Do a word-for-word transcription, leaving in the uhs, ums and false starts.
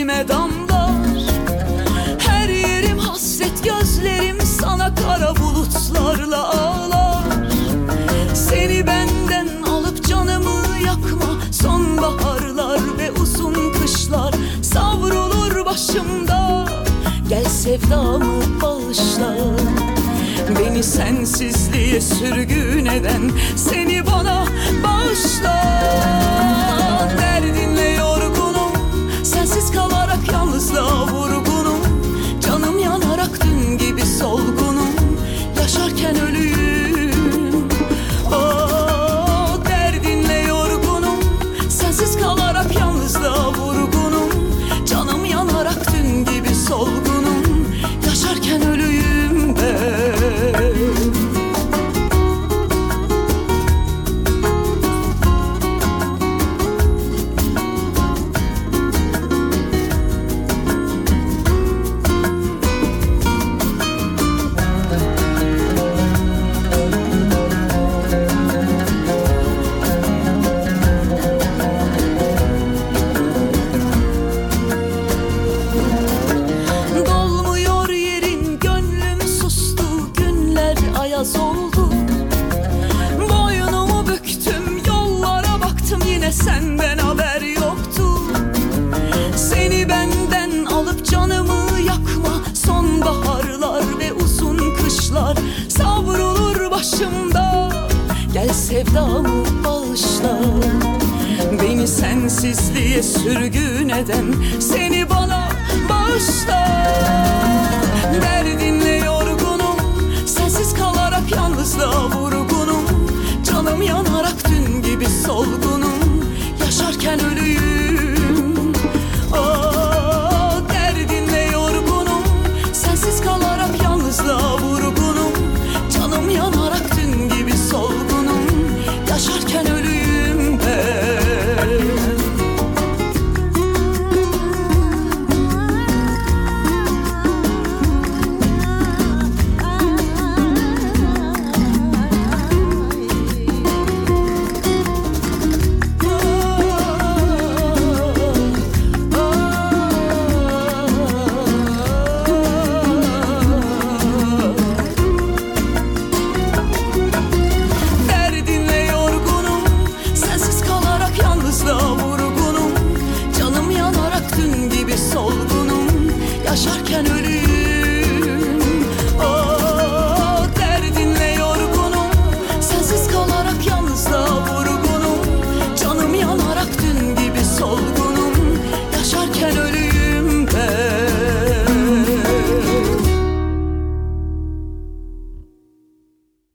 içime damlar. Her yerim hasret, gözlerim sana kara bulutlarla ağlar. Seni benden alıp canımı yakma, sonbaharlar ve uzun kışlar savrulur başımda. Gel sevdamı bağışla, beni sensizliğe sürgün eden seni bana bağışla. Derdinle yorgunum, sensiz kalarak yalnızlığa vurgunum. Canım yanarak dün gibi solgunum, yaşarken ölüyüm. Oh, derdinle yorgunum, sensiz kalarak yalnızlığa vurgunum. Canım yanarak dün gibi solgunum, yaşarken ölüyüm ben. Oldu. Boynumu büktüm, yollara baktım, yine senden haber yoktu. Seni benden alıp canımı yakma, sonbaharlar ve uzun kışlar savrulur başımda. Gel sevdamı bağışla, beni sensizliğe sürgün eden seni bana bağışla.